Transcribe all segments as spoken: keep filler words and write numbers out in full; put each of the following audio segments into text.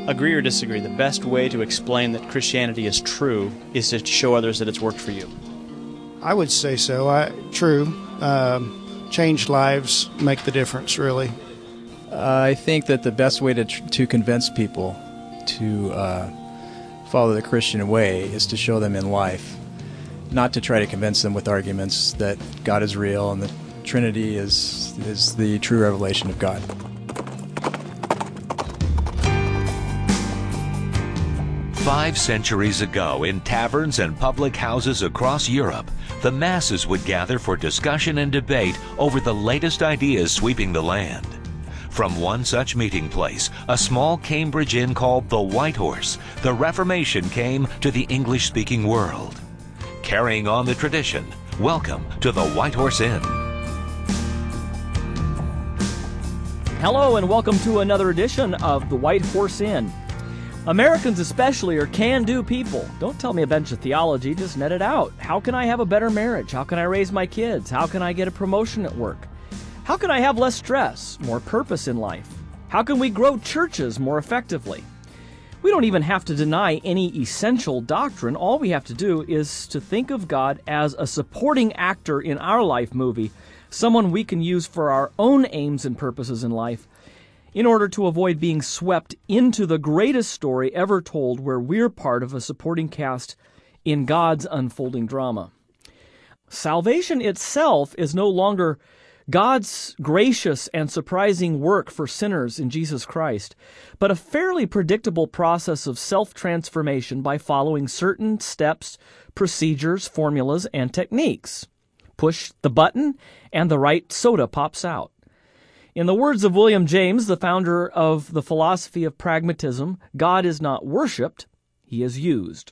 agree or disagree, the best way to explain that Christianity is true is to show others that it's worked for you? I would say so. I, true. Um, changed lives make the difference, really. Uh, I think that the best way to tr- to convince people to uh, follow the Christian way is to show them in life, not to try to convince them with arguments that God is real and the Trinity is is the true revelation of God. Five centuries ago, in taverns and public houses across Europe, the masses would gather for discussion and debate over the latest ideas sweeping the land. From one such meeting place, a small Cambridge inn called the White Horse, the Reformation came to the English-speaking world. Carrying on the tradition, welcome to the White Horse Inn. Hello and welcome to another edition of the White Horse Inn. Americans especially are can-do people. Don't tell me a bunch of theology, just net it out. How can I have a better marriage? How can I raise my kids? How can I get a promotion at work? How can I have less stress, more purpose in life? How can we grow churches more effectively? We don't even have to deny any essential doctrine. All we have to do is to think of God as a supporting actor in our life movie, someone we can use for our own aims and purposes in life, in order to avoid being swept into the greatest story ever told where we're part of a supporting cast in God's unfolding drama. Salvation itself is no longer God's gracious and surprising work for sinners in Jesus Christ, but a fairly predictable process of self-transformation by following certain steps, procedures, formulas, and techniques. Push the button, and the right soda pops out. In the words of William James, the founder of the philosophy of pragmatism, God is not worshipped, he is used.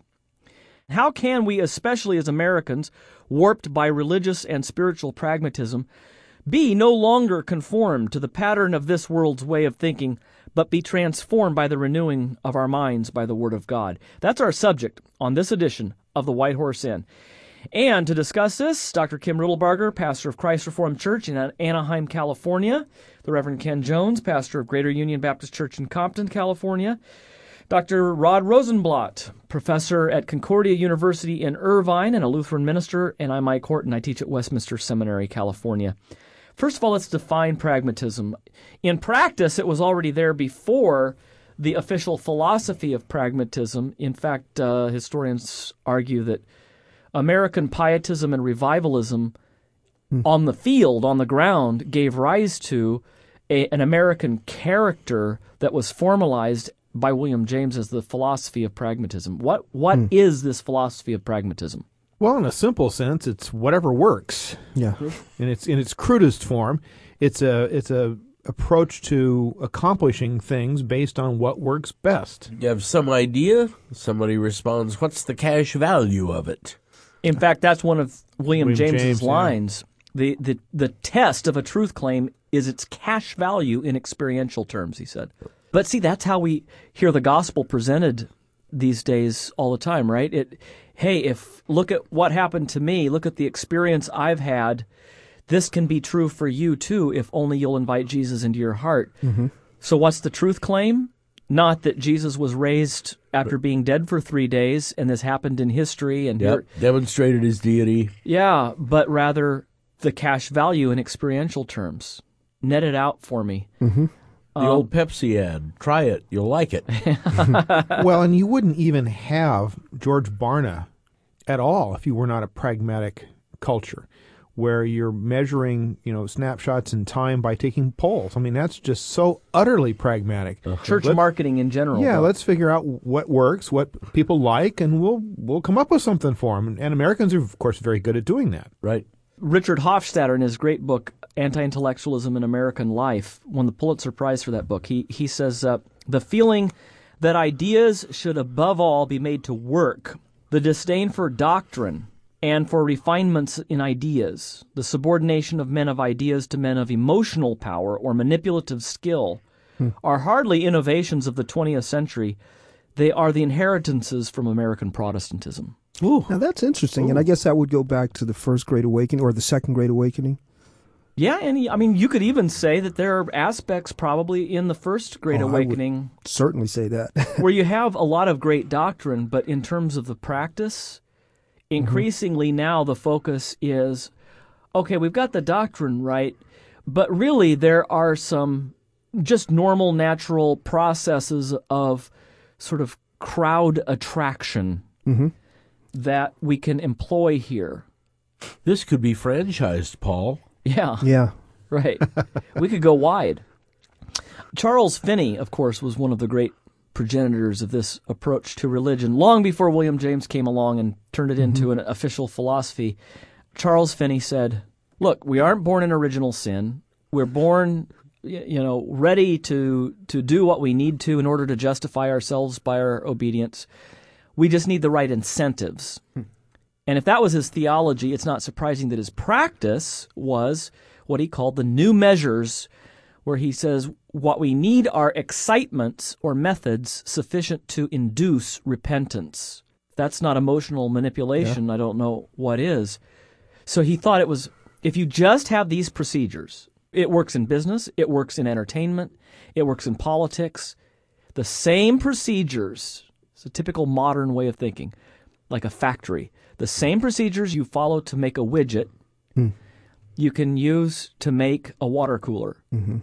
How can we, especially as Americans, warped by religious and spiritual pragmatism, be no longer conformed to the pattern of this world's way of thinking, but be transformed by the renewing of our minds by the Word of God? That's our subject on this edition of the White Horse Inn. And to discuss this, Doctor Kim Riddlebarger, pastor of Christ Reformed Church in Anaheim, California, the Reverend Ken Jones, pastor of Greater Union Baptist Church in Compton, California, Doctor Rod Rosenblatt, professor at Concordia University in Irvine and a Lutheran minister, and I'm Mike Horton. I teach at Westminster Seminary, California. First of all, let's define pragmatism. In practice, it was already there before the official philosophy of pragmatism. In fact, uh, historians argue that American pietism and revivalism hmm. on the field, on the ground, gave rise to a, an American character that was formalized by William James as the philosophy of pragmatism. What What hmm. is this philosophy of pragmatism? Well, in a simple sense, it's whatever works. Yeah. In its in its crudest form, it's a it's a approach to accomplishing things based on what works best. You have some idea, somebody responds, "What's the cash value of it?" In fact, that's one of William, William James's James, lines. Yeah. The, the the test of a truth claim is its cash value in experiential terms, he said. But see, that's how we hear the gospel presented these days all the time, right? It, hey, if look at what happened to me, look at the experience I've had. This can be true for you too, if only you'll invite Jesus into your heart. Mm-hmm. So what's the truth claim? Not that Jesus was raised after being dead for three days, and this happened in history. And yep, here, demonstrated his deity. Yeah, but rather the cash value in experiential terms. Net it out for me. Mm-hmm. The um, old Pepsi ad. Try it. You'll like it. Well, and you wouldn't even have George Barna at all if you were not a pragmatic culture, where you're measuring, you know, snapshots in time by taking polls. I mean, that's just so utterly pragmatic. Uh-huh. Church let's, marketing in general. Yeah, though. let's figure out what works, what people like, and we'll we'll come up with something for them. And Americans are, of course, very good at doing that. Right. Richard Hofstadter, in his great book, Anti-Intellectualism in American Life, won the Pulitzer Prize for that book. He, he says, uh, the feeling that ideas should above all be made to work, the disdain for doctrine, and for refinements in ideas, the subordination of men of ideas to men of emotional power or manipulative skill, hmm. are hardly innovations of the twentieth century. They are the inheritances from American Protestantism. Ooh. Now that's interesting, Ooh. And I guess that would go back to the First Great Awakening or the Second Great Awakening. Yeah, and I mean, you could even say that there are aspects probably in the first Great Oh, I would Awakening certainly say that. where you have a lot of great doctrine, but in terms of the practice, increasingly now the focus is, okay, we've got the doctrine right, but really there are some just normal, natural processes of sort of crowd attraction Mm-hmm. that we can employ here. This could be franchised, Paul. Yeah. Yeah. Right. We could go wide. Charles Finney, of course, was one of the great progenitors of this approach to religion, long before William James came along and turned it into an official philosophy. Charles Finney said, look, we aren't born in original sin. We're born, y- you know, ready to, to do what we need to in order to justify ourselves by our obedience. We just need the right incentives. And if that was his theology, it's not surprising that his practice was what he called the new measures, where he says what we need are excitements or methods sufficient to induce repentance. If that's not emotional manipulation, yeah. I don't know what is. So he thought it was, if you just have these procedures, it works in business, it works in entertainment, it works in politics, the same procedures. It's a typical modern way of thinking, like a factory. The same procedures you follow to make a widget, hmm. you can use to make a water cooler. Mm-hmm.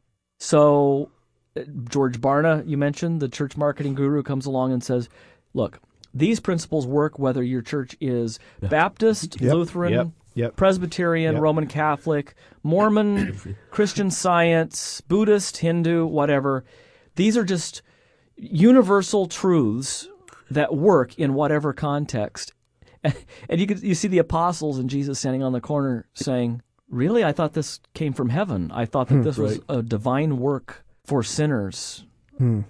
So uh, George Barna, you mentioned, the church marketing guru, comes along and says, look, these principles work whether your church is Baptist, Yep. Lutheran, Yep. Yep. Presbyterian, Yep. Roman Catholic, Mormon, Christian Science, Buddhist, Hindu, whatever. These are just universal truths that work in whatever context. And you could you see the apostles and Jesus standing on the corner saying, really, I thought this came from heaven. I thought that this right. was a divine work for sinners. Hmm.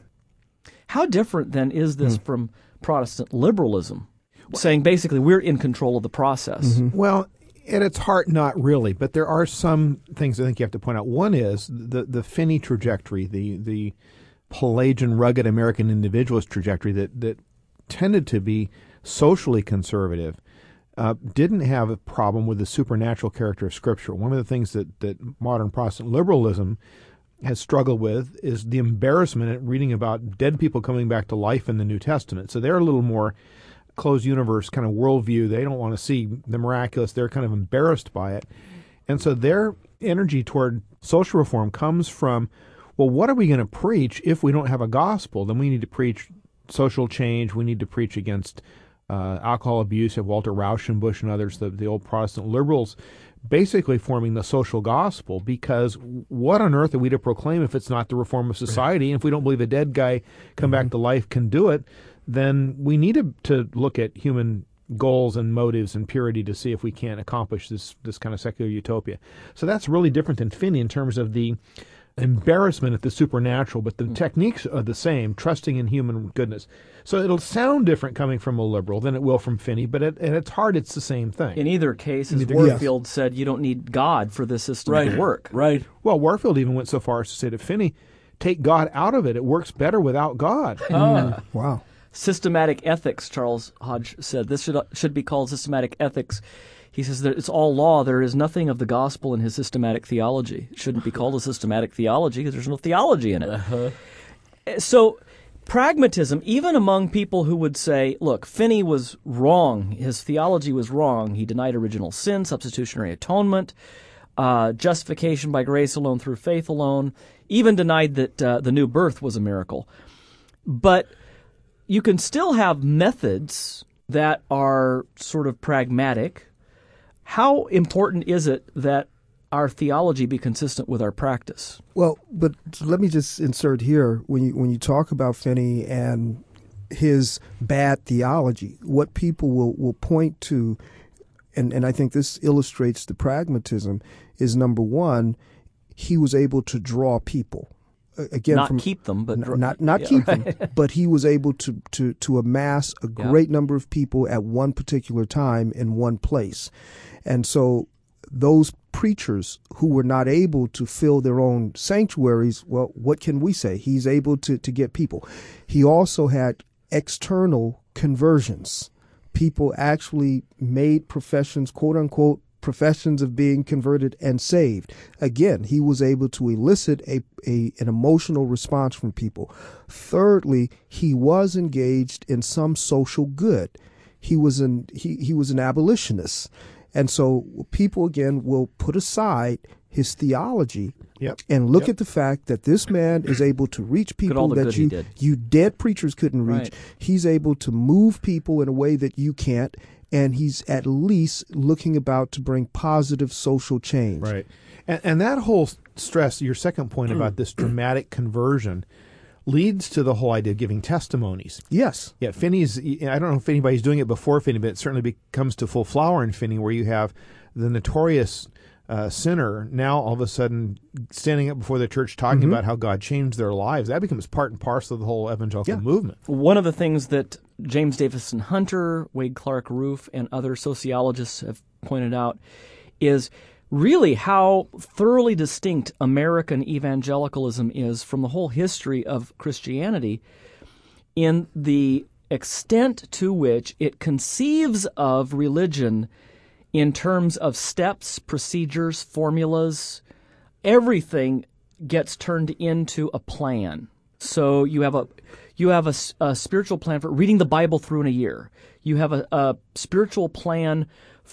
How different, then, is this hmm. from Protestant liberalism, saying basically we're in control of the process? Mm-hmm. Well, at its heart, not really, but there are some things I think you have to point out. One is the, the Finney trajectory, the, the Pelagian, rugged American individualist trajectory that, that tended to be socially conservative, uh, didn't have a problem with the supernatural character of Scripture. One of the things that, that modern Protestant liberalism has struggled with is the embarrassment at reading about dead people coming back to life in the New Testament. So they're a little more closed universe kind of worldview. They don't want to see the miraculous. They're kind of embarrassed by it. And so their energy toward social reform comes from, well, what are we going to preach if we don't have a gospel? Then we need to preach social change. We need to preach against uh, alcohol abuse. You have Walter Rauschenbusch and others, the, the old Protestant liberals, basically forming the social gospel, because what on earth are we to proclaim if it's not the reform of society? And if we don't believe a dead guy come mm-hmm. back to life can do it, then we need to, to look at human goals and motives and purity to see if we can't accomplish this this kind of secular utopia. So that's really different than Finney in terms of the embarrassment at the supernatural, but the mm-hmm. techniques are the same, trusting in human goodness. So it'll sound different coming from a liberal than it will from Finney, but at, at its heart, it's the same thing. In either case, as either, Warfield yes. said, you don't need God for this system right. to work. Right. Well, Warfield even went so far as to say to Finney, take God out of it. It works better without God. Ah. Wow. Systematic ethics, Charles Hodge said. This should should be called systematic ethics. He says that it's all law. There is nothing of the gospel in his systematic theology. It shouldn't be called a systematic theology because there's no theology in it. Uh-huh. So pragmatism, even among people who would say, look, Finney was wrong. His theology was wrong. He denied original sin, substitutionary atonement, uh, justification by grace alone through faith alone, even denied that uh, the new birth was a miracle. But you can still have methods that are sort of pragmatic. How important is it that our theology be consistent with our practice? Well, but let me just insert here, when you when you talk about Finney and his bad theology, what people will, will point to, and, and I think this illustrates the pragmatism, is number one, he was able to draw people. Again, not from, keep them, but n- not not yeah, keep right. them, but he was able to to to amass a yeah. great number of people at one particular time in one place, and so those preachers who were not able to fill their own sanctuaries, well, what can we say? He's able to to get people. He also had external conversions. People actually made professions, quote unquote, professions of being converted and saved. Again, he was able to elicit a, a an emotional response from people. Thirdly, he was engaged in some social good. He was an he, he was an abolitionist. And so people, again, will put aside his theology Yep. and look Yep. at the fact that this man is able to reach people the that good he you did. you dead preachers couldn't reach. Right. He's able to move people in a way that you can't, and he's at least looking about to bring positive social change. Right. And, and that whole stress, your second point about this dramatic conversion, leads to the whole idea of giving testimonies. Yes. Yeah, Finney's, I don't know if anybody's doing it before Finney, but it certainly becomes to full flower in Finney, where you have the notorious uh, sinner now all of a sudden standing up before the church talking Mm-hmm. about how God changed their lives. That becomes part and parcel of the whole evangelical Yeah. movement. One of the things that James Davison Hunter, Wade Clark Roof, and other sociologists have pointed out is really how thoroughly distinct American evangelicalism is from the whole history of Christianity in the extent to which it conceives of religion in terms of steps, procedures, formulas. Everything gets turned into a plan. So you have a you have a, s- a spiritual plan for reading the Bible through in a year. You have a, a spiritual plan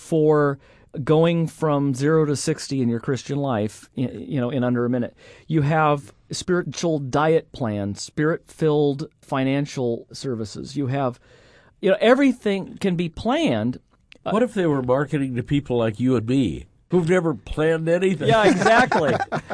for going from zero to sixty in your Christian life, i- you know, in under a minute. You have spiritual diet plans, spirit-filled financial services. You have, you know, everything can be planned. What if they were marketing to people like you and me, who've never planned anything? Yeah, exactly.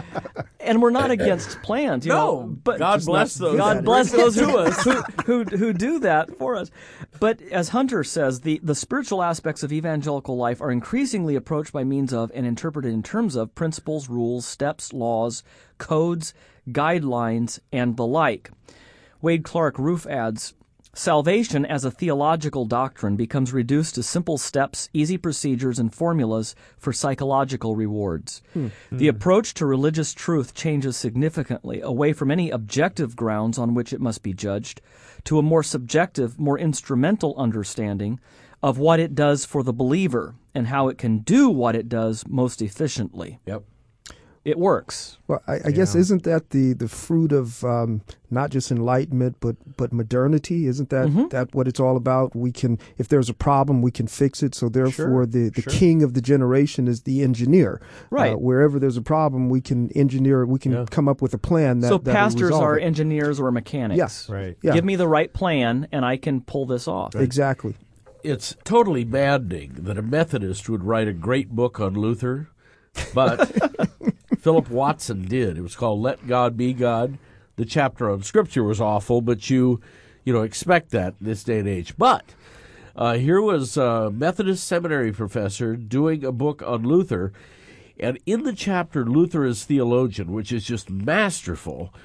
And we're not against plans, you No, know. But God just bless not- those God that bless bring those it who, to us. who, who who do that for us. But as Hunter says, the, the spiritual aspects of evangelical life are increasingly approached by means of and interpreted in terms of principles, rules, steps, laws, codes, guidelines, and the like. Wade Clark Roof adds, salvation as a theological doctrine becomes reduced to simple steps, easy procedures, and formulas for psychological rewards. The approach to religious truth changes significantly away from any objective grounds on which it must be judged to a more subjective, more instrumental understanding of what it does for the believer and how it can do what it does most efficiently. Yep. It works. Well, I, I guess isn't that the, the fruit of um, not just enlightenment but but modernity? Isn't that Mm-hmm. that what it's all about? We can, if there's a problem, we can fix it. So therefore, Sure, the, the sure. king of the generation is the engineer. Right. Uh, wherever there's a problem, we can engineer. We can Yeah. come up with a plan that. so that will pastors resolve are it. engineers or mechanics. Yes. Right. Yeah. Give me the right plan, and I can pull this off. Exactly. It's totally maddening that a Methodist would write a great book on Luther, but Philip Watson did. It was called Let God Be God. The chapter on Scripture was awful, but you, you know, expect that in this day and age. But uh, here was a Methodist seminary professor doing a book on Luther, and in the chapter Luther as Theologian, which is just masterful,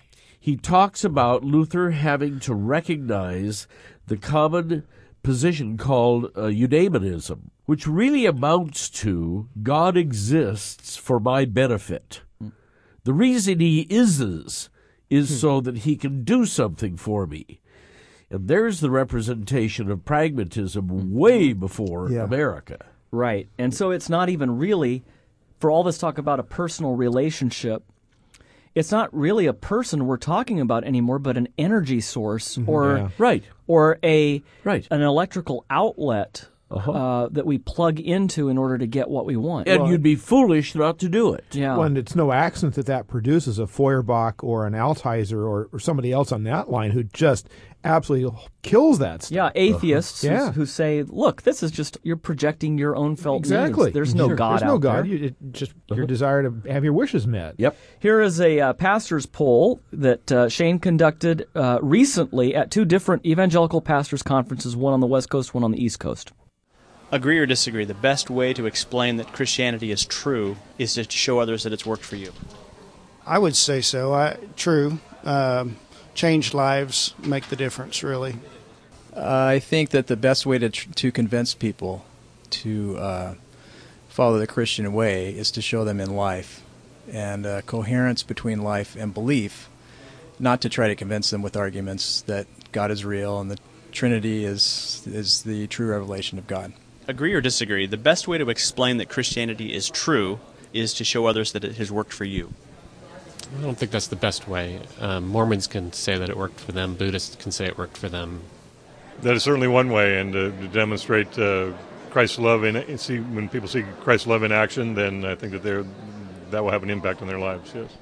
he talks about Luther having to recognize the common position called uh, eudaimonism, which really amounts to God exists for my benefit. The reason he is is so that he can do something for me. And there's the representation of pragmatism way before Yeah. America. Right. And so it's not even really, for all this talk about a personal relationship, it's not really a person we're talking about anymore, but an energy source or Yeah. Right. or a Right. an electrical outlet Uh-huh. uh, that we plug into in order to get what we want. And you'd be foolish not to do it. yeah. Well, and it's no accident that that produces a Feuerbach or an Altizer or, or somebody else on that line who just absolutely kills that stuff. Yeah, atheists Yeah. Who, who say, "Look, this is just you're projecting your own felt Exactly. needs. There's no Sure. God There's no out God. there." You, it just your desire to have your wishes met. Yep. Here is a uh, pastor's poll that uh, Shane conducted uh, recently at two different evangelical pastors' conferences, one on the West Coast, one on the East Coast. Agree or disagree, the best way to explain that Christianity is true is to show others that it's worked for you. I would say so. I, true. Um, changed lives make the difference, really. Uh, I think that the best way to tr- to convince people to uh, follow the Christian way is to show them in life and uh, coherence between life and belief, not to try to convince them with arguments that God is real and the Trinity is is the true revelation of God. Agree or disagree, the best way to explain that Christianity is true is to show others that it has worked for you. I don't think that's the best way. Um, Mormons can say that it worked for them. Buddhists can say it worked for them. That is certainly one way, and to, to demonstrate uh, Christ's love in see when people see Christ's love in action, then I think that they're that will have an impact on their lives. Yes,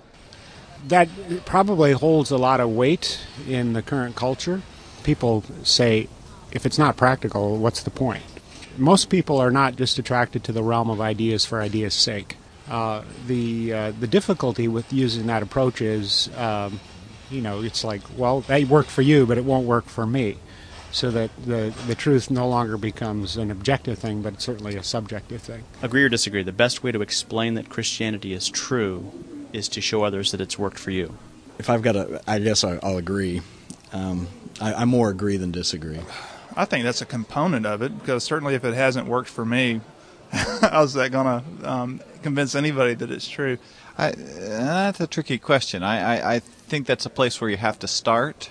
that probably holds a lot of weight in the current culture. People say, if it's not practical, what's the point? Most people are not just attracted to the realm of ideas for ideas' sake. Uh, the uh, the difficulty with using that approach is, um, you know, it's like, well, that worked for you, but it won't work for me. So that the, the truth no longer becomes an objective thing, but certainly a subjective thing. Agree or disagree, the best way to explain that Christianity is true is to show others that it's worked for you. If I've got to, I guess I, I'll agree. Um, I, I more agree than disagree. I think that's a component of it, because certainly if it hasn't worked for me, how's that going to um, convince anybody that it's true? I, that's a tricky question. I, I, I think that's a place where you have to start.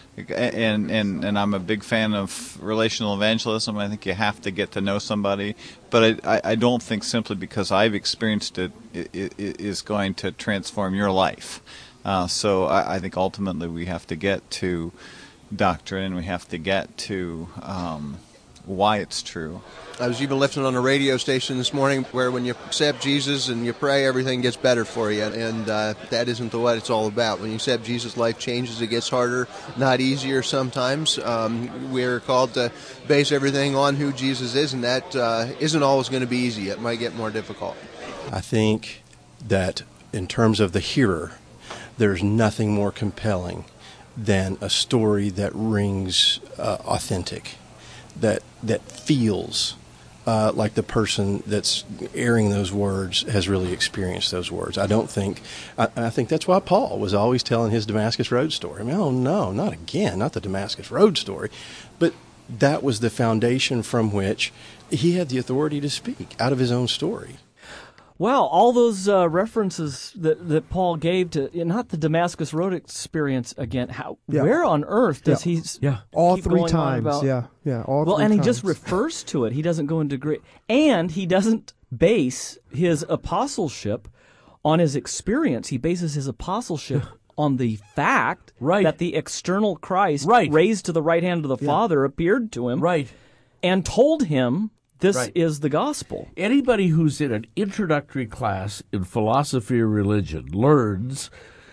And, and and I'm a big fan of relational evangelism. I think you have to get to know somebody, but I, I don't think simply because I've experienced it, it, it is going to transform your life. Uh, so I, I think ultimately we have to get to doctrine, and we have to get to um, why it's true. I was even listening on a radio station this morning where when you accept Jesus and you pray, everything gets better for you. And uh, that isn't the what it's all about. When you accept Jesus, life changes. It gets harder, not easier sometimes. Um, we're called to base everything on who Jesus is, and that uh, isn't always going to be easy. It might get more difficult. I think that in terms of the hearer, there's nothing more compelling than a story that rings uh, authentic, that that feels Uh, like the person that's airing those words has really experienced those words. I don't think, I, I think that's why Paul was always telling his Damascus Road story. I mean, oh no, not again, not the Damascus Road story. But that was the foundation from which he had the authority to speak out of his own story. Well, all those uh, references that, that Paul gave to not the Damascus Road experience again. How Yeah. where on earth does Yeah. he? Yeah. All keep three going on times, about- yeah, yeah, all well, three and he times. just refers to it. He doesn't go into great, and he doesn't base his apostleship on his experience. He bases his apostleship on the fact right. that the external Christ, right. raised to the right hand of the Yeah. Father, appeared to him, right, and told him. This right. is the gospel. Anybody who's in an introductory class in philosophy or religion learns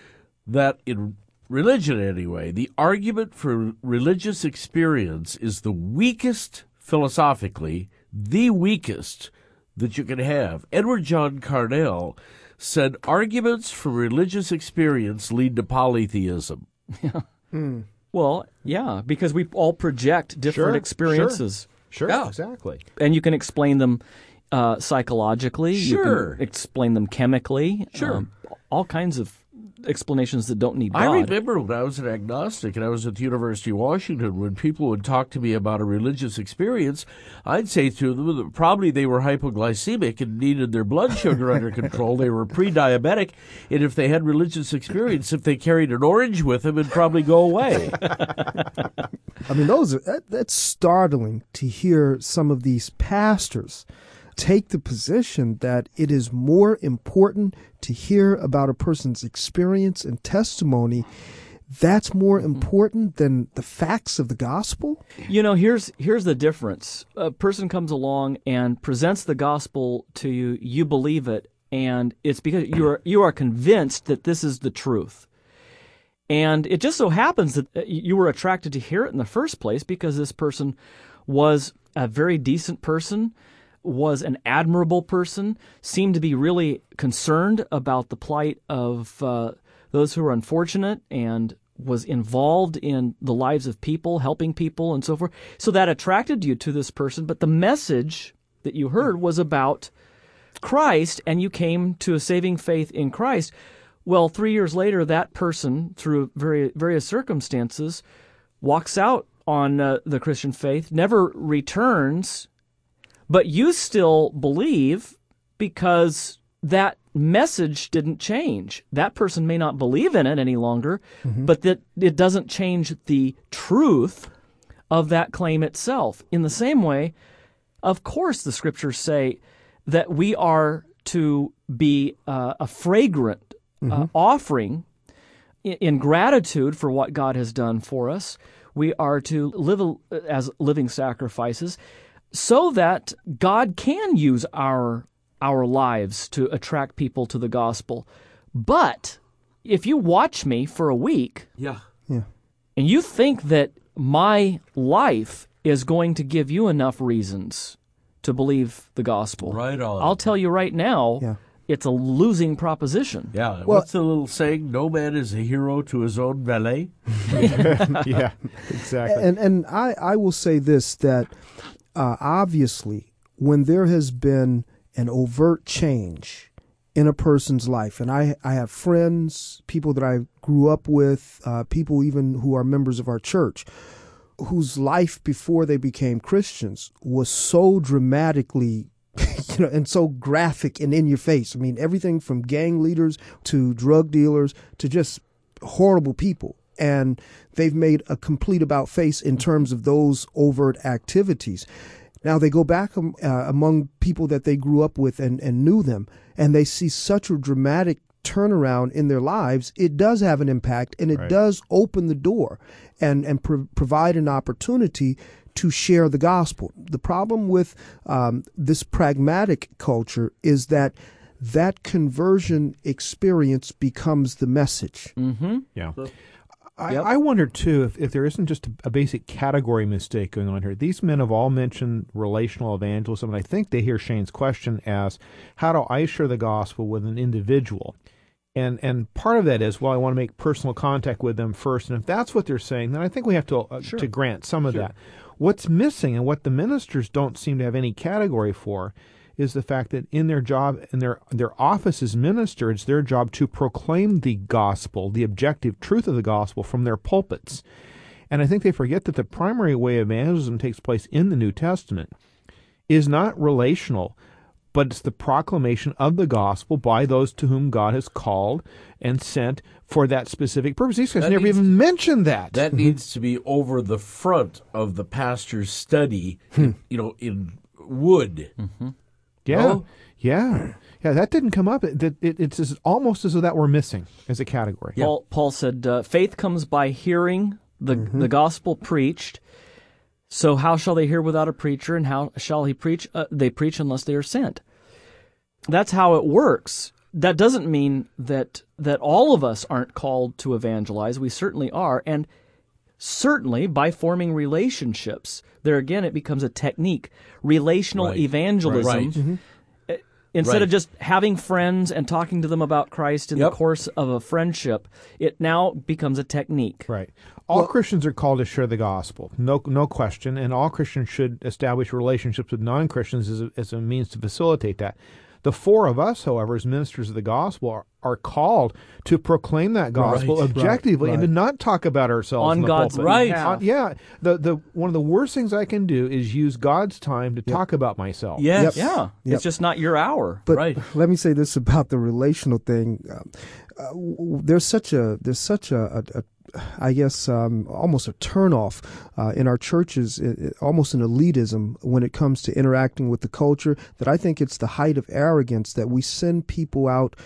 that in religion anyway, the argument for religious experience is the weakest, philosophically, the weakest that you can have. Edward John Carnell said arguments for religious experience lead to polytheism. Yeah. Mm. Well, yeah, because we all project different Sure, experiences. Sure, sure Yeah. exactly. And you can explain them uh, psychologically. Sure. You can explain them chemically. Sure. Um, all kinds of explanations that don't need God. I remember when I was an agnostic and I was at the University of Washington, when people would talk to me about a religious experience, I'd say to them that probably they were hypoglycemic and needed their blood sugar under control. They were pre-diabetic, and if they had religious experience, if they carried an orange with them, it'd probably go away. I mean, those are, that, that's startling to hear some of these pastors take the position that it is more important to hear about a person's experience and testimony. That's more important than the facts of the gospel? You know, here's here's the difference. A person comes along and presents the gospel to you, you believe it, and it's because you are you are convinced that this is the truth. And it just so happens that you were attracted to hear it in the first place because this person was a very decent person, was an admirable person, seemed to be really concerned about the plight of uh, those who are unfortunate, and was involved in the lives of people, helping people, and so forth. So that attracted you to this person, but the message that you heard was about Christ, and you came to a saving faith in Christ. Well, three years later, that person, through very, various circumstances, walks out on uh, the Christian faith, never returns, but you still believe because that message didn't change. That person may not believe in it any longer, mm-hmm. but that it doesn't change the truth of that claim itself. In the same way, Of course, the Scriptures say that we are to be uh, a fragrant uh, mm-hmm. offering in, in gratitude for what God has done for us. We are to live a, as living sacrifices so that God can use our our lives to attract people to the gospel. But if you watch me for a week, yeah, yeah, and you think that my life is going to give you enough reasons to believe the gospel, right on. I'll tell you right now, yeah. it's a losing proposition. Yeah. Well, what's the little saying? No man is a hero to his own valet. Yeah, exactly. And and I, I will say this, that uh, obviously when there has been an overt change in a person's life, and I, I have friends, people that I grew up with, uh, people even who are members of our church, whose life before they became Christians was so dramatically you know, and so graphic and in your face. I mean, everything from gang leaders to drug dealers to just horrible people. And they've made a complete about face in terms of those overt activities. Now they go back um, uh, among people that they grew up with and, and knew them, and they see such a dramatic turnaround in their lives. It does have an impact, and it Right. does open the door and, and pro- provide an opportunity to share the gospel. The problem with um, this pragmatic culture is that that conversion experience becomes the message. Mm-hmm. Yeah. So, I, Yep. I wonder, too, if, if there isn't just a, a basic category mistake going on here. These men have all mentioned relational evangelism, and I think they hear Shane's question as, how do I share the gospel with an individual? And and part of that is, well, I want to make personal contact with them first. And if that's what they're saying, then I think we have to uh, Sure. to grant some of Sure. that. What's missing, and what the ministers don't seem to have any category for, is the fact that in their job, in their their office as minister, it's their job to proclaim the gospel, the objective truth of the gospel from their pulpits. And I think they forget that the primary way evangelism takes place in the New Testament is not relational, but it's the proclamation of the gospel by those to whom God has called and sent for that specific purpose. These guys That never needs even mentioned that. That needs to be over the front of the pastor's study, you know, in wood. Mm-hmm. Yeah, No? yeah, yeah. That didn't come up. It, it, it's as, almost as though that were missing as a category. Paul, Paul said, uh, faith comes by hearing the, Mm-hmm. the gospel preached. So how shall they hear without a preacher, and how shall he preach? Uh, they preach unless they are sent. That's how it works. That doesn't mean that that all of us aren't called to evangelize. We certainly are, and certainly by forming relationships. There again, it becomes a technique. Relational Right. evangelism. Right. Mm-hmm. Uh, Instead Right. of just having friends and talking to them about Christ in Yep. the course of a friendship, it now becomes a technique. Right. All Christians are called to share the gospel, no no question, and all Christians should establish relationships with non-Christians as a, as a means to facilitate that. The four of us, however, as ministers of the gospel, are, are called to proclaim that gospel Right, objectively right, and to right. not talk about ourselves On in the God's pulpit. Right. On- yeah. The the one of the worst things I can do is use God's time to talk about myself. Yes. Yeah, Yep. it's just not your hour. But Right. let me say this about the relational thing. Um, uh, w- w- there's such a there's such a, a, a I guess um, almost a turnoff uh, in our churches, it, it, almost an elitism when it comes to interacting with the culture, that I think it's the height of arrogance that we send people out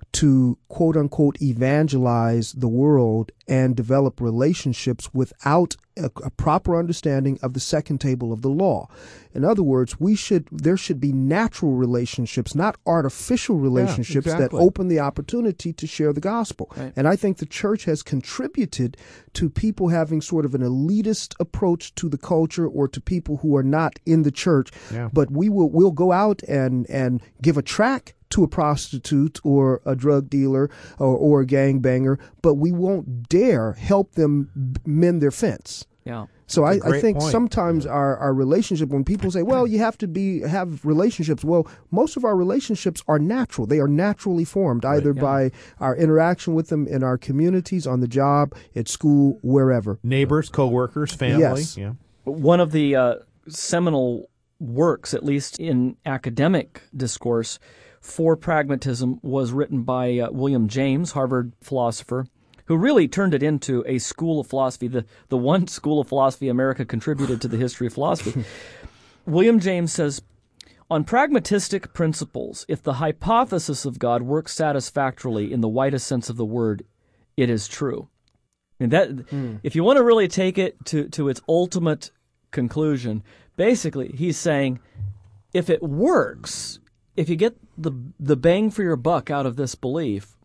to quote unquote evangelize the world and develop relationships without a, a proper understanding of the second table of the law. In other words, we should there should be natural relationships, not artificial relationships exactly. that open the opportunity to share the gospel. Right. And I think the church has contributed to people having sort of an elitist approach to the culture or to people who are not in the church. Yeah. But we will we'll go out and and give a tract to a prostitute or a drug dealer or, or a gangbanger, but we won't dare help them b- mend their fence. Yeah. So I, That's a I great think point. sometimes our, our relationship, when people say, well, you have to be have relationships, well, most of our relationships are natural. They are naturally formed, either yeah. by our interaction with them in our communities, on the job, at school, wherever. Neighbors, coworkers, family. Yes. Yeah. One of the uh, seminal works, at least in academic discourse, for pragmatism was written by uh, William James, Harvard philosopher, who really turned it into a school of philosophy, the, the one school of philosophy America contributed to the history of philosophy. William James says, on pragmatistic principles, if the hypothesis of God works satisfactorily in the widest sense of the word, it is true. And that, mm. if you want to really take it to, to its ultimate conclusion, basically he's saying, if it works, if you get the the bang for your buck out of this belief,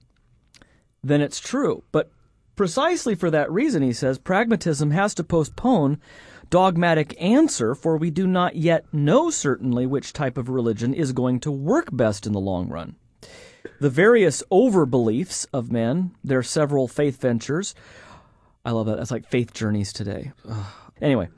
then it's true. But precisely for that reason, he says, pragmatism has to postpone dogmatic answer, for we do not yet know certainly which type of religion is going to work best in the long run. The various over-beliefs of men, their several faith ventures, I love that, that's like faith journeys today. Ugh. Anyway,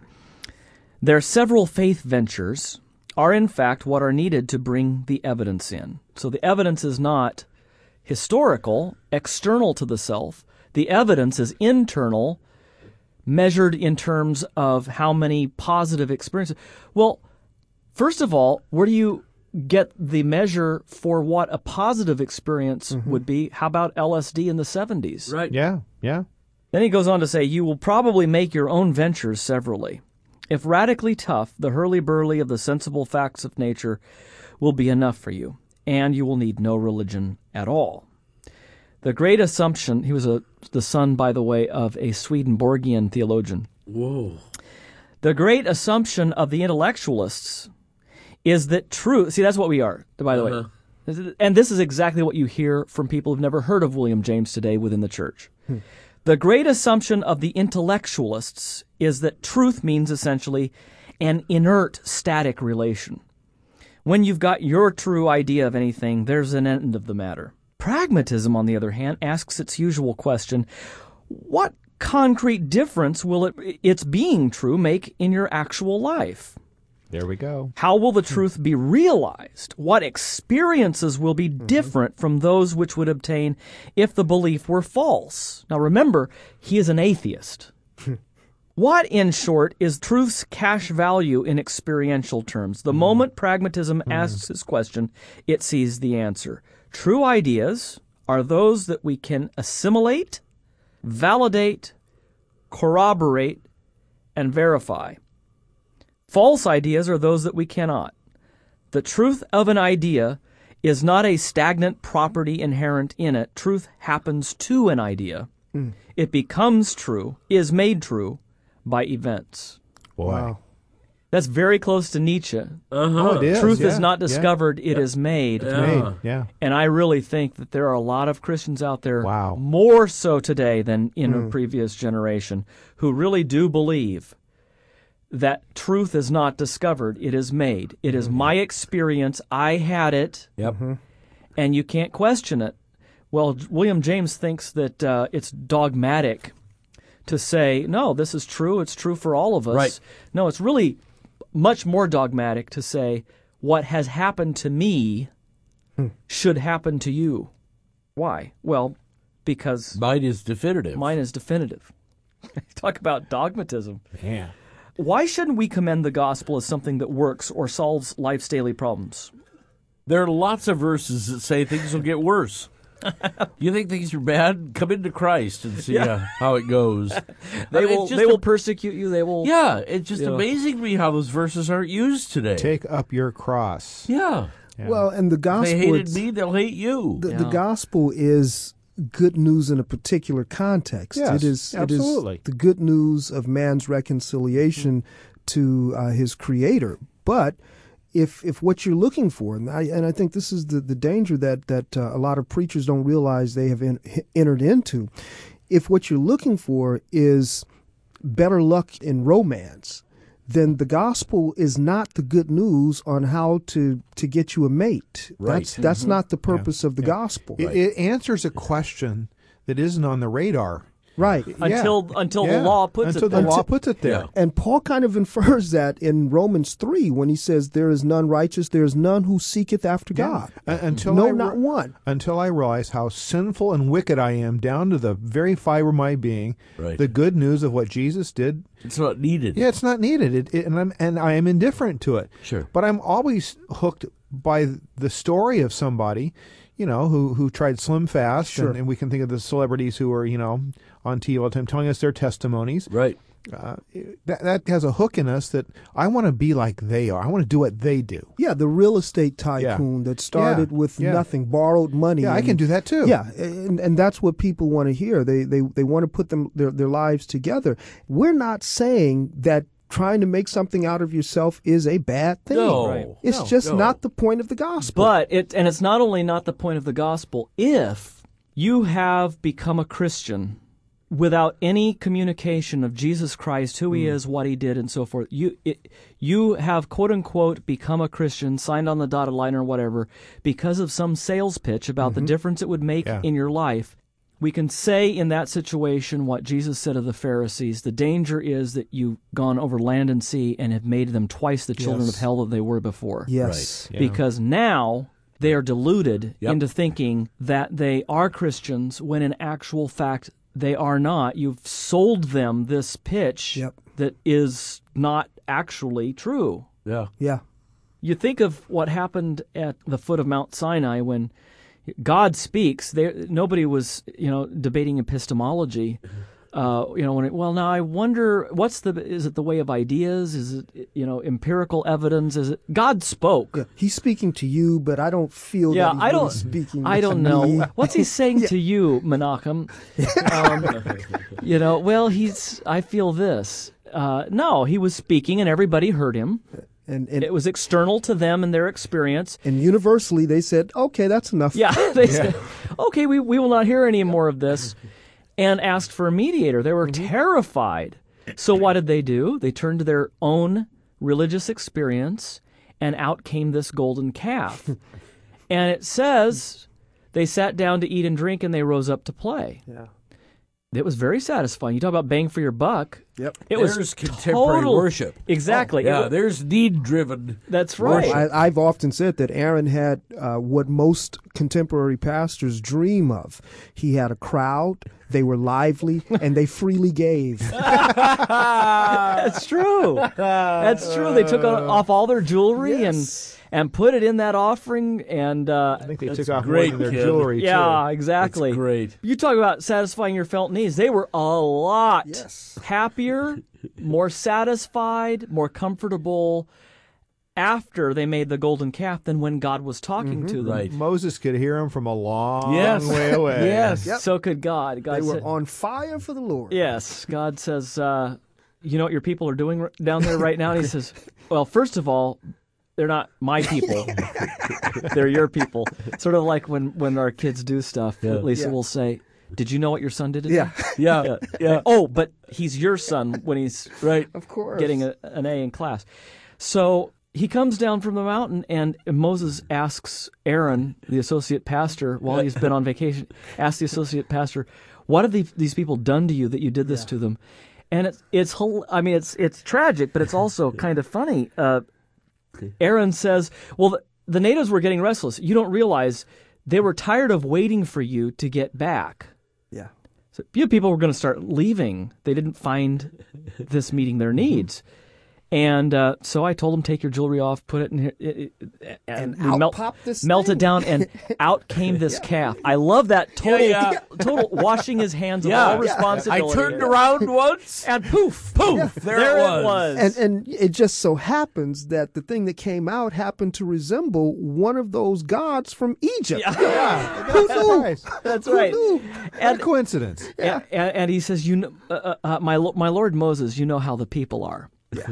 their several faith ventures are in fact what are needed to bring the evidence in. So the evidence is not historical, external to the self. The evidence is internal, measured in terms of how many positive experiences. Well, first of all, where do you get the measure for what a positive experience mm-hmm. would be? How about L S D in the seventies? Right. Yeah, yeah. Then he goes on to say, you will probably make your own ventures severally. If radically tough, the hurly-burly of the sensible facts of nature will be enough for you, and you will need no religion at all. The great assumption, he was a, the son, by the way, of a Swedenborgian theologian. Whoa. The great assumption of the intellectualists is that truth, see, that's what we are, by the uh-huh. way. And this is exactly what you hear from people who've never heard of William James today within the church. Hmm. The great assumption of the intellectualists is that truth means essentially an inert, static relation. When you've got your true idea of anything, there's an end of the matter. Pragmatism, on the other hand, asks its usual question, what concrete difference will it, its being true make in your actual life? There we go. How will the truth be realized? What experiences will be mm-hmm. different from those which would obtain if the belief were false? Now remember, he is an atheist. What, in short, is truth's cash value in experiential terms? The mm-hmm. moment pragmatism mm-hmm. asks this question, it sees the answer. True ideas are those that we can assimilate, validate, corroborate, and verify. False ideas are those that we cannot. The truth of an idea is not a stagnant property inherent in it. Truth happens to an idea. Mm. It becomes true, is made true by events. Boy. Wow. That's very close to Nietzsche. Uh-huh. Oh, it is. Truth yeah. is not discovered, yeah. it yeah. is made. It's yeah. made, yeah. And I really think that there are a lot of Christians out there, wow. more so today than in mm. a previous generation, who really do believe that truth is not discovered, it is made. It is mm-hmm. my experience, I had it, yep. and you can't question it. Well, William James thinks that uh, it's dogmatic to say, no, this is true, it's true for all of us. Right. No, it's really much more dogmatic to say, what has happened to me hmm. should happen to you. Why? Well, because mine is definitive. Mine is definitive. Talk about dogmatism. Yeah. Why shouldn't we commend the gospel as something that works or solves life's daily problems? There are lots of verses that say things will get worse. You think things are bad? Come into Christ and see yeah. uh, how it goes. They I mean, will. They a, will persecute you. They will. Yeah, it's just you amazing know. to me how those verses aren't used today. Take up your cross. Yeah. yeah. Well, and the gospel. If they hated me, they'll hate you. The, yeah. the gospel is good news in a particular context. Yes, it is. absolutely. It is the good news of man's reconciliation mm-hmm. to uh, his Creator, but. If if what you're looking for, and I, and I think this is the, the danger that, that uh, a lot of preachers don't realize they have in, entered into, if what you're looking for is better luck in romance, then the gospel is not the good news on how to, to get you a mate. Right. That's, that's mm-hmm. not the purpose yeah. of the yeah. gospel. It, right. it answers a question that isn't on the radar. Right. Until yeah. until yeah. the law puts until it the there. law puts it there. Yeah. And Paul kind of infers that in Romans three when he says, there is none righteous, there is none who seeketh after Yeah. God. Uh, until no, I re- not one. Until I realize how sinful and wicked I am down to the very fiber of my being, right. the good news of what Jesus did. It's not needed. Yeah, it's not needed. It, it, and, I'm, and I am indifferent to it. Sure. But I'm always hooked by the story of somebody, you know, who, who tried Slim Fast, Sure. and, and we can think of the celebrities who are, you know, on T V all the time, telling us their testimonies. Right. Uh, that, that has a hook in us that I want to be like they are. I want to do what they do. Yeah, the real estate tycoon Yeah. that started Yeah. with Yeah. nothing, borrowed money. Yeah, I and- can do that too. Yeah, and, and that's what people want to hear. They they they want to put them their their lives together. We're not saying that trying to make something out of yourself is a bad thing. No. Right. It's No, just no. not the point of the gospel. But it, and it's not only not the point of the gospel. If you have become a Christian without any communication of Jesus Christ, who He is, what He did, and so forth, you it, you have quote unquote become a Christian, signed on the dotted line or whatever, because of some sales pitch about the difference it would make Yeah. in your life. We can say in that situation what Jesus said of the Pharisees. The danger is that you've gone over land and sea and have made them twice the children Yes. of hell that they were before. Yes. Right. Yeah. Because now they are deluded Yep. into thinking that they are Christians when in actual fact they are not. You've sold them this pitch Yep. that is not actually true. Yeah. Yeah. You think of what happened at the foot of Mount Sinai when God speaks. There, nobody was, you know, debating epistemology. Uh, you know, when it, well, now I wonder, what's the? Is it the way of ideas? Is it, you know, empirical evidence? Is it God spoke? Yeah. He's speaking to you, but I don't feel Yeah, that he's I really don't. speaking I to don't know. me. What's he saying to you, Menachem? Um, you know, well, he's. I feel this. Uh, no, he was speaking, and everybody heard him. And, and It was external to them and their experience. and universally they said, okay, that's enough. Yeah, they said, okay, we, we will not hear any more of this, and asked for a mediator. They were terrified. So what did they do? They turned to their own religious experience, and out came this golden calf. And it says they sat down to eat and drink, and they rose up to play. Yeah. It was very satisfying. You talk about bang for your buck. Yep. It There's was contemporary total- worship. Exactly. Yeah, It wa- there's need-driven. that's right. I, I've often said that Aaron had uh, what most contemporary pastors dream of. He had a crowd, they were lively, and they freely gave. That's true. That's true. They took o- off all their jewelry Yes. and and put it in that offering, and uh, I think they That's took off great, more than their kid. jewelry yeah, too. exactly. That's great. You talk about satisfying your felt needs. They were a lot Yes. happier, more satisfied, more comfortable after they made the golden calf than when God was talking to them. Right. Moses could hear him from a long Yes. way away. Yes. Yep. So could God. God They were said, on fire for the Lord. yes, God says, uh, you know what your people are doing r- down there right now? And he says, well, first of all, they're not my people. They're your people. Sort of like when, when our kids do stuff, Yeah. Lisa Yeah. will say, did you know what your son did today? Yeah. Yeah. Yeah. Yeah. Oh, but he's your son when he's Right. Of course. getting a, an A in class. So he comes down from the mountain, and Moses asks Aaron, the associate pastor, while he's been on vacation, asks the associate pastor, "What have the, these people done to you that you did this to them?" And it's it's hil- I mean it's it's tragic, but it's also kind of funny. Uh, Aaron says, "Well, the, the natives were getting restless. You don't realize they were tired of waiting for you to get back." Yeah. So you know, people were going to start leaving. They didn't find this meeting their needs. And uh, so I told them, take your jewelry off, put it in here, it, it, and, And out melt, popped this melt thing. it down, and out came this calf. I love that total, Yeah, yeah. total washing his hands of Yeah. all Yeah. responsibility. I turned around once, and poof, poof, there, there it it was. was. And and it just so happens that the thing that came out happened to resemble one of those gods from Egypt. Yeah, Who that's knew? right. That's Who right. knew? What a coincidence. And, and, and he says, "You know, uh, uh, my lo- my Lord Moses, you know how the people are."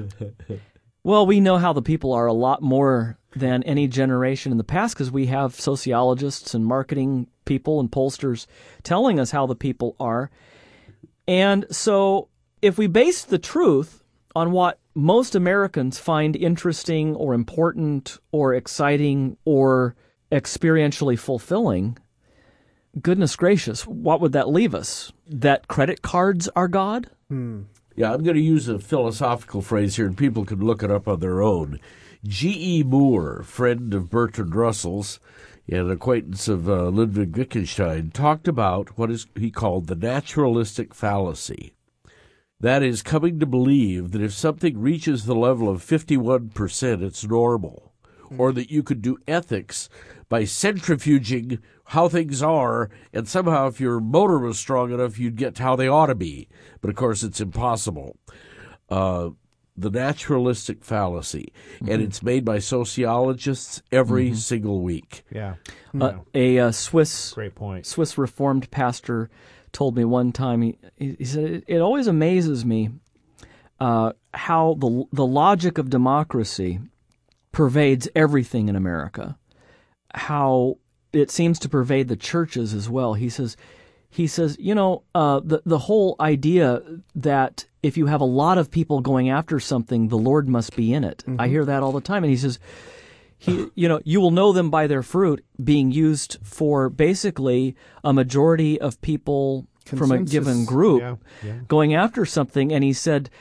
Well, we know how the people are a lot more than any generation in the past because we have sociologists and marketing people and pollsters telling us how the people are. And so if we base the truth on what most Americans find interesting or important or exciting or experientially fulfilling, goodness gracious, what would that leave us? That credit cards are God? Hmm. Yeah, I'm going to use a philosophical phrase here, and people can look it up on their own. G E. Moore, friend of Bertrand Russell's and acquaintance of uh, Ludwig Wittgenstein, talked about what is he called the naturalistic fallacy. That is, coming to believe that if something reaches the level of fifty-one percent, it's normal, or that you could do ethics by centrifuging how things are, and somehow if your motor was strong enough, you'd get to how they ought to be. But, of course, it's impossible. Uh, the naturalistic fallacy, mm-hmm. and it's made by sociologists every mm-hmm. single week. Yeah. Uh, a uh, Swiss Great point. Swiss Reformed pastor told me one time, he, he said, it, it always amazes me uh, how the the logic of democracy pervades everything in America, how it seems to pervade the churches as well. He says, he says, you know, uh, the the whole idea that if you have a lot of people going after something, the Lord must be in it. Mm-hmm. I hear that all the time. And he says, he, you know, you will know them by their fruit, being used for basically a majority of people Consensus. From a given group yeah, yeah. going after something. And he said,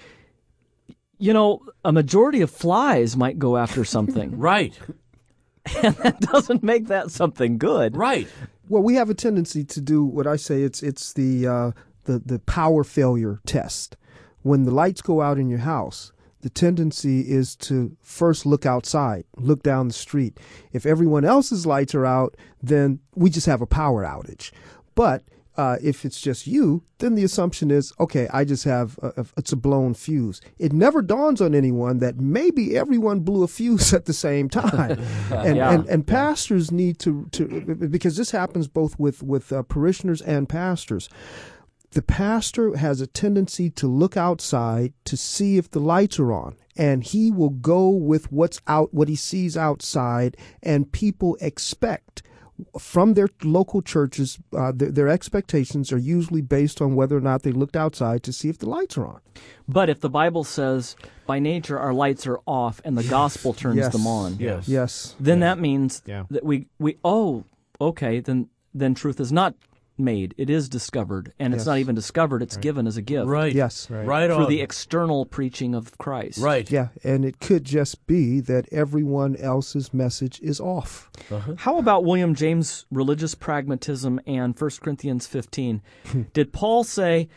you know, a majority of flies might go after something. Right. And that doesn't make that something good. Right. Well, we have a tendency to do what I say. It's it's the uh, the the power failure test. When the lights go out in your house, the tendency is to first look outside, look down the street. If everyone else's lights are out, then we just have a power outage. But uh, if it's just you, then the assumption is, okay, I just have a, a, it's a blown fuse. It never dawns on anyone that maybe everyone blew a fuse at the same time. and, yeah. and and pastors need to to because this happens both with with uh, parishioners and pastors. The pastor has a tendency to look outside to see if the lights are on, and he will go with what's out, what he sees outside, and people expect from their local churches, uh, their, their expectations are usually based on whether or not they looked outside to see if the lights are on. But if the Bible says, by nature our lights are off and the gospel turns Yes. them on, Yes. Yes. then Yeah. that means Yeah. that we, we oh, okay, then then truth is not made. It is discovered, and it's Yes. not even discovered, it's given as a gift. Right. Yes. Right. Right Through on. the external preaching of Christ. Right. Yeah, and it could just be that everyone else's message is off. Uh-huh. How about William James' religious pragmatism and First Corinthians fifteen? Did Paul say,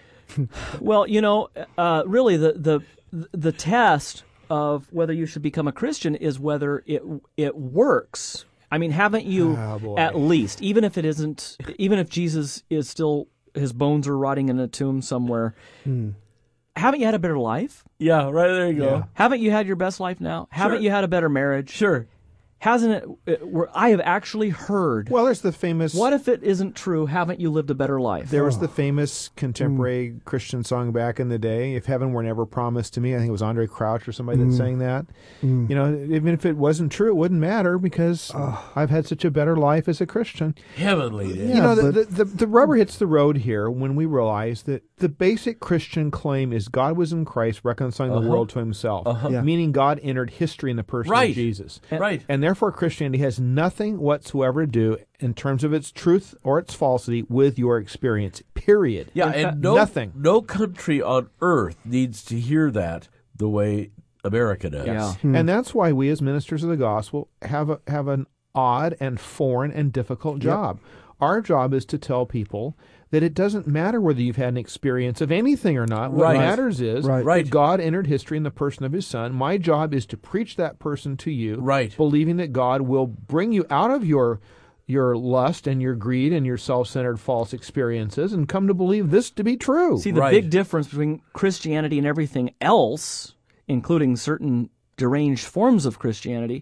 well, you know, uh, really the, the the test of whether you should become a Christian is whether it it works. I mean, haven't you Oh, boy. at least, even if it isn't, even if Jesus is still, his bones are rotting in a tomb somewhere, Hmm. haven't you had a better life? Yeah, right there you go. Yeah. Haven't you had your best life now? Haven't Sure. you had a better marriage? Sure. Hasn't it? it where I have actually heard. Well, there's the famous. What if it isn't true? Haven't you lived a better life? There was the famous contemporary mm. Christian song back in the day, "If Heaven Were Never Promised to Me." I think it was Andre Crouch or somebody mm. that sang that. Mm. You know, even if it wasn't true, it wouldn't matter because oh. I've had such a better life as a Christian. Heavenly. You Yeah, know, the, but- the, the, the rubber hits the road here when we realize that the basic Christian claim is God was in Christ reconciling Uh-huh. the world to himself, Uh-huh. Yeah. meaning God entered history in the person Right. of Jesus. Right. And therefore, Christianity has nothing whatsoever to do in terms of its truth or its falsity with your experience, period. Yeah, In and fact, no, nothing. no country on earth needs to hear that the way America does. Yeah. And that's why we as ministers of the gospel have a, have an odd and foreign and difficult job. Our job is to tell people that it doesn't matter whether you've had an experience of anything or not. What Right. matters is Right. Right. that God entered history in the person of his Son. My job is to preach that person to you, Right. believing that God will bring you out of your your lust and your greed and your self-centered false experiences and come to believe this to be true. See, the Right. big difference between Christianity and everything else, including certain deranged forms of Christianity,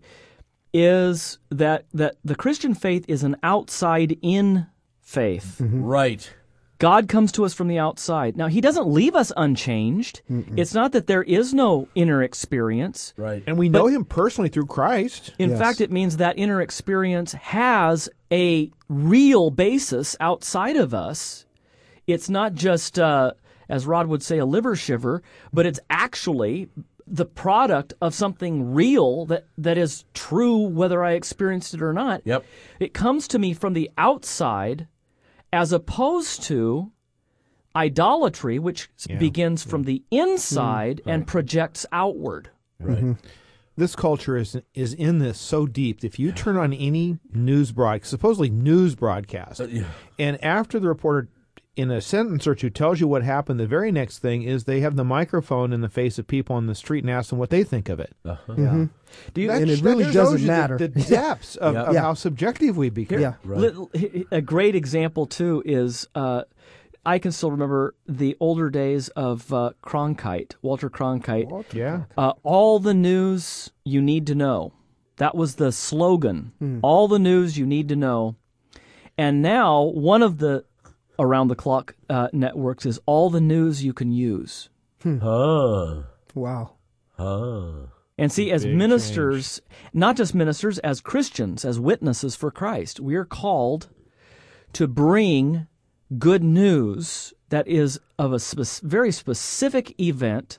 is that, that the Christian faith is an outside-in faith. Right. God comes to us from the outside. Now, he doesn't leave us unchanged. Mm-mm. It's not that there is no inner experience. Right. And we know But- him personally through Christ. In Yes. fact, it means that inner experience has a real basis outside of us. It's not just, uh, as Rod would say, a liver shiver, but it's actually the product of something real that, that is true whether I experienced it or not. Yep. It comes to me from the outside as opposed to idolatry, which Yeah. begins from the inside and projects outward. Right. Mm-hmm. This culture is is in this so deep that if you turn on any news broadcast, supposedly news broadcast, Uh, yeah. and after the reporter in a sentence or two tells you what happened, the very next thing is they have the microphone in the face of people on the street and ask them what they think of it. Uh-huh. Yeah. Mm-hmm. Do you, and it really doesn't matter. The, the depths of, yeah. of yeah. how subjective we become. Yeah. Right. A great example, too, is uh, I can still remember the older days of uh, Cronkite, Walter Cronkite. Walter. Yeah. Uh, all the news you need to know. That was the slogan. Hmm. All the news you need to know. And now one of the around-the-clock uh, networks is all the news you can use. Hmm. Huh. Wow. Huh. And see, as Big ministers, not just ministers, as Christians, as witnesses for Christ, we are called to bring good news that is of a spe- very specific event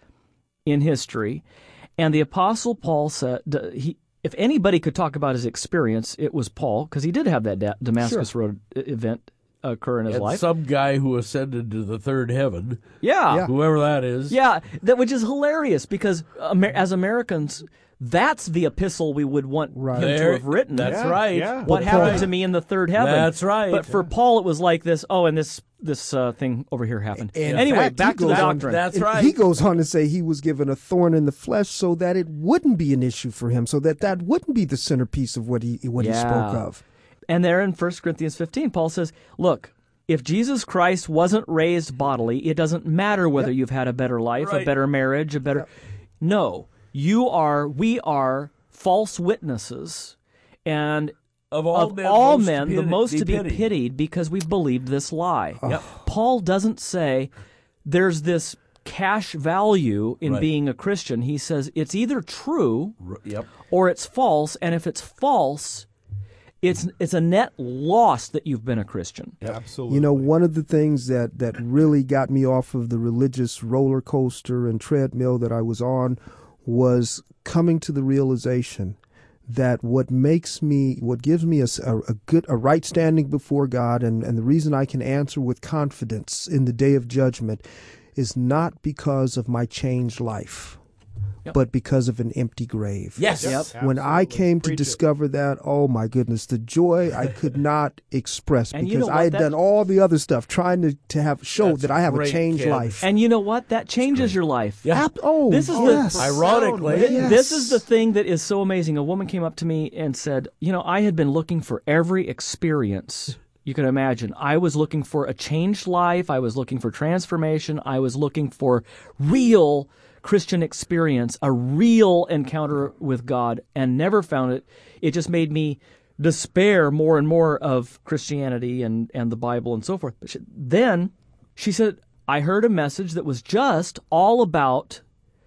in history. And the Apostle Paul said, he, if anybody could talk about his experience, it was Paul, because he did have that da- Damascus Sure. Road event occur in his And life. some guy who ascended to the third heaven. Yeah. Yeah. Whoever that is. Yeah, that which is hilarious because Amer- as Americans, that's the epistle we would want Right. him There- to have written. That's Yeah, right. yeah. What But happened Paul- to me in the third heaven? That's right. But for Paul, it was like this. Oh, and this this uh, thing over here happened. And in anyway, fact, back he to the goes on- doctrine. That's And right. He goes on to say he was given a thorn in the flesh so that it wouldn't be an issue for him, so that that wouldn't be the centerpiece of what he what he Yeah. spoke of. And there in First Corinthians fifteen, Paul says, "Look, if Jesus Christ wasn't raised bodily, it doesn't matter whether Yep. you've had a better life, Right. a better marriage, a better. Yep. No, you are. We are false witnesses, and." Of all of men, all most men, to the pity- most be to be pitied. pitied because we've believed this lie. Yep. Paul doesn't say there's this cash value in Right. being a Christian. He says it's either true R- Yep. or it's false, and if it's false, it's it's a net loss that you've been a Christian. Absolutely. You know, one of the things that, that really got me off of the religious roller coaster and treadmill that I was on was coming to the realization that what makes me, what gives me a, a, a good, a right standing before God, and, and the reason I can answer with confidence in the day of judgment is not because of my changed life, Yep. but because of an empty grave. Yes. Yep. When I came to Preach it. discover that, oh my goodness, the joy I could not express And you because know I what? had That- done all the other stuff trying to, to have show That's that I have a great, changed Ken. life. And you know what? That changes your life. Yeah. Ap- oh, This is the- yes. Ironically. Th- Yes. This is the thing that is so amazing. A woman came up to me and said, you know, I had been looking for every experience you can imagine. I was looking for a changed life. I was looking for transformation. I was looking for real Christian experience, a real encounter with God, and never found it. It just made me despair more and more of Christianity and, and the Bible and so forth. But she, then she said, I heard a message that was just all about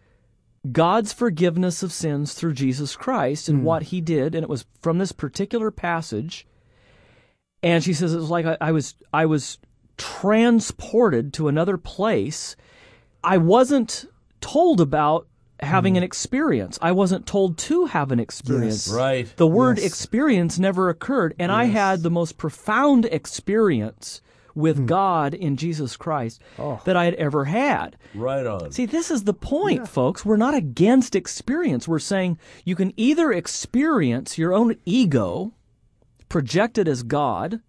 God's forgiveness of sins through Jesus Christ and Mm. what he did, and it was from this particular passage. And she says it was like I, I was I was transported to another place. I wasn't told about having an experience. I wasn't told to have an experience. Yes. Right. The word Yes. experience never occurred, and I had the most profound experience with God in Jesus Christ that I had ever had. Right on. See, this is the point, folks. We're not against experience. We're saying you can either experience your own ego projected as God,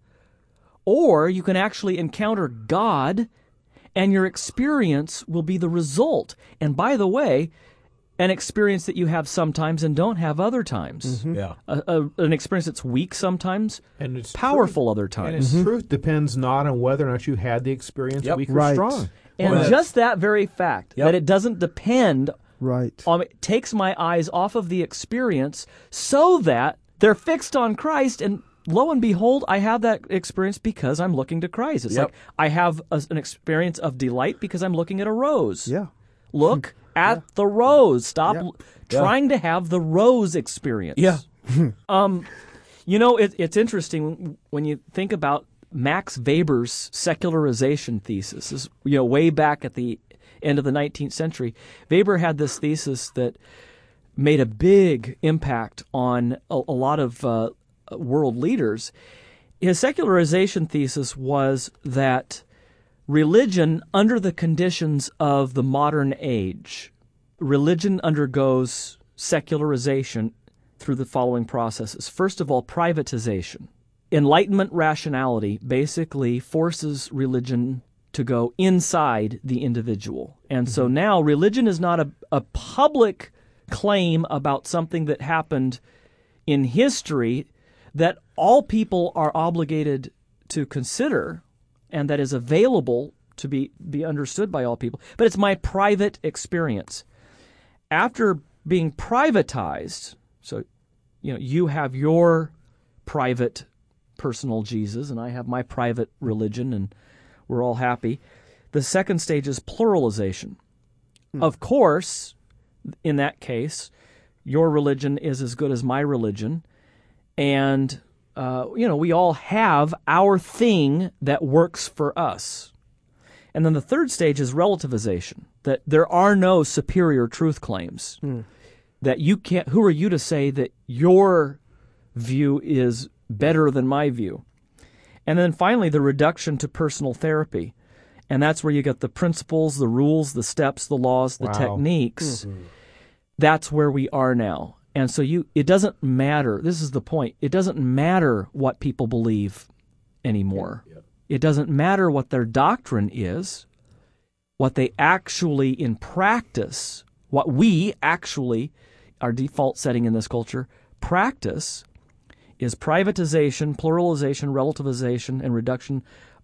or you can actually encounter God, and your experience will be the result. And by the way, an experience that you have sometimes and don't have other times. Yeah. A, a, an experience that's weak sometimes, and it's powerful truth. other And times. its truth depends not on whether or not you had the experience Yep. weak or Right. strong. And Well, just that very fact, Yep. that it doesn't depend Right. on, it takes my eyes off of the experience so that they're fixed on Christ, and lo and behold, I have that experience because I'm looking to Christ. It's Yep. like I have a, an experience of delight because I'm looking at a rose. Yeah. Look at the rose. Stop Yeah. l- trying to have the rose experience. Yeah. Um, you know, it, it's interesting when you think about Max Weber's secularization thesis. This is, you know, way back at the end of the nineteenth century. Weber had this thesis that made a big impact on a, a lot of uh, world leaders. His secularization thesis was that religion, under the conditions of the modern age, religion undergoes secularization through the following processes. First of all, privatization. Enlightenment rationality basically forces religion to go inside the individual. And so now religion is not a, a public claim about something that happened in history that all people are obligated to consider and that is available to be, be understood by all people. But it's my private experience. After being privatized, so you know, you have your private personal Jesus and I have my private religion and we're all happy. The second stage is pluralization. Hmm. Of course, in that case, your religion is as good as my religion, and uh, you know, we all have our thing that works for us. And then the third stage is relativization, that there are no superior truth claims. Hmm. That you can't. Who are you to say that your view is better than my view? And then finally, the reduction to personal therapy. And that's where you get the principles, the rules, the steps, the laws, the Wow. techniques. Mm-hmm. That's where we are now. And so you, it doesn't matter. This is the point. It doesn't matter what people believe anymore. Yep, yep. It doesn't matter what their doctrine is. What they actually, in practice, what we actually, our default setting in this culture, practice is privatization, pluralization, relativization, and reduction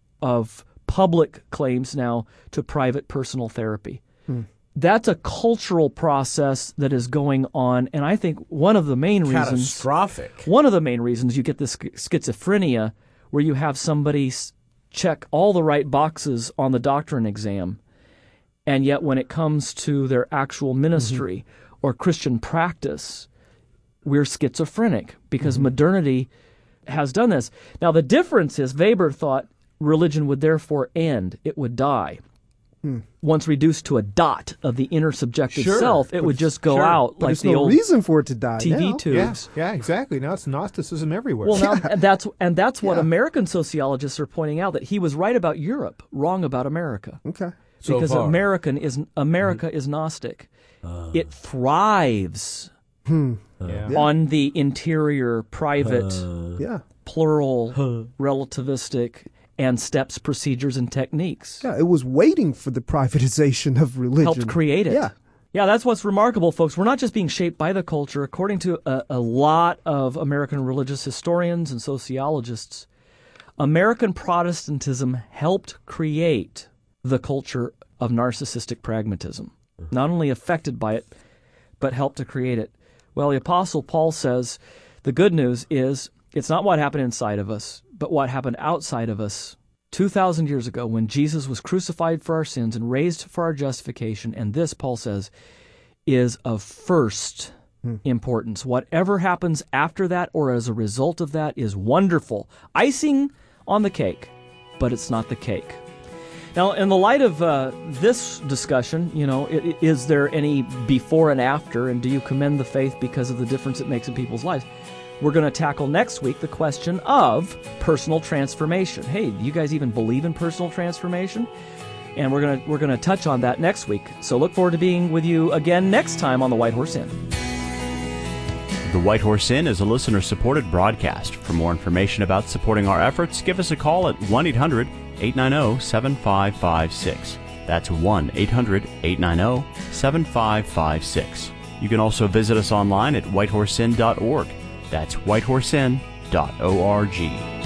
of public claims now to private personal therapy. Hmm. That's a cultural process that is going on, and I think one of the main reasons... Catastrophic. One of the main reasons you get this schizophrenia where you have somebody check all the right boxes on the doctrine exam, and yet when it comes to their actual ministry mm-hmm. or Christian practice, we're schizophrenic because mm-hmm. modernity has done this. Now, the difference is Weber thought religion would therefore end. It would die. Hmm. Once reduced to a dot of the inner subjective sure, self, it would just go sure. out but like there's the no old reason for it to die T V now. tubes. Yeah, yeah, exactly. Now it's Gnosticism everywhere. Well, now yeah. and that's and that's what Yeah. American sociologists are pointing out, that he was right about Europe, wrong about America. Okay. So Because far. American is America mm-hmm. is Gnostic. Uh, it thrives hmm. uh, on the interior, private, Uh, yeah. plural, relativistic, and steps, procedures, and techniques. Yeah, it was waiting for the privatization of religion. Helped create it. Yeah. Yeah, that's what's remarkable, folks. We're not just being shaped by the culture. According to a, a lot of American religious historians and sociologists, American Protestantism helped create the culture of narcissistic pragmatism. Not only affected by it, but helped to create it. Well, the Apostle Paul says the good news is it's not what happened inside of us, but what happened outside of us two thousand years ago when Jesus was crucified for our sins and raised for our justification. And this, Paul says, is of first hmm. importance. Whatever happens after that or as a result of that is wonderful. Icing on the cake, but it's not the cake. Now, in the light of uh, this discussion, you know, is, is there any before and after, and do you commend the faith because of the difference it makes in people's lives? We're going to tackle next week the question of personal transformation. Hey, do you guys even believe in personal transformation? And we're going to we're going to touch on that next week. So look forward to being with you again next time on The White Horse Inn. The White Horse Inn is a listener-supported broadcast. For more information about supporting our efforts, give us a call at one eight hundred eight nine zero seven five five six. That's one eight hundred eight nine zero seven five five six. You can also visit us online at white horse inn dot org. That's white horse inn dot org.